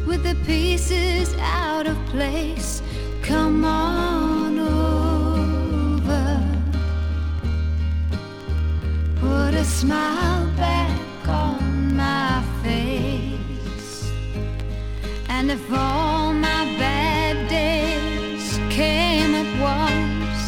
with the pieces out of place. Come on over, put a smile back on my face, and if all